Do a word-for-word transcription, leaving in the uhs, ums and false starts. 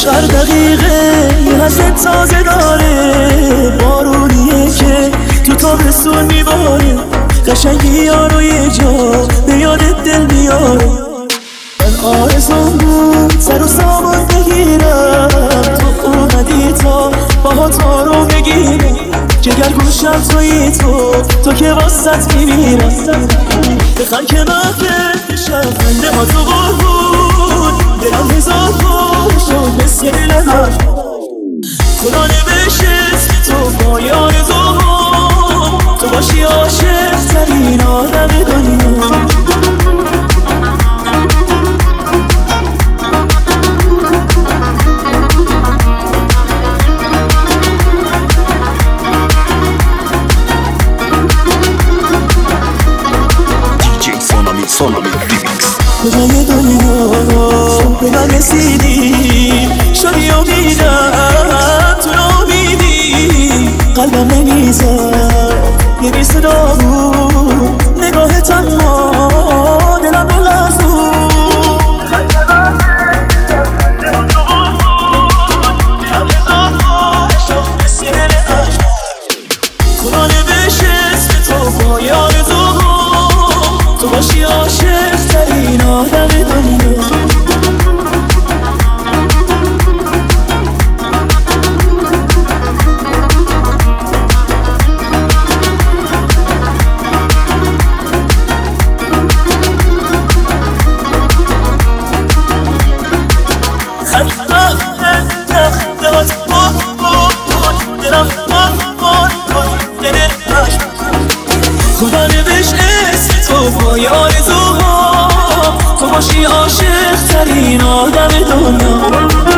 عشق هر دقیقه یه حسد تازه داره، بارونیه که تو تابستون میباره، قشنگی یارو یه جا به یادت دل میاره. من آرزوم بود سر و سامان بگیرم، تو اومدی تا باهات آروم بگیرم، جگر گوشم توی تو، تو که واسط میمیرم. بخن که محفل بشم خنده ها تو قربون، دلم هزار بار شد مثل لحظه خدا نوشت اسم تو با یار آرزوها، تو باشی عاشق ترین آدم دنیا. کجای دنیا به من رسیدی، شدی امیدم تو نامیدی، قلبم نمیزد یه بی صدا بود نگاهت، اما دلم بلرز بود. خدا نوشت اسم تو با یار آرزوها، تو باشی عاشق ترین آدم دنیا. خدا نوشت اسم تو با یار آرزوها، تو باشی عاشق ترین آدم دنیا.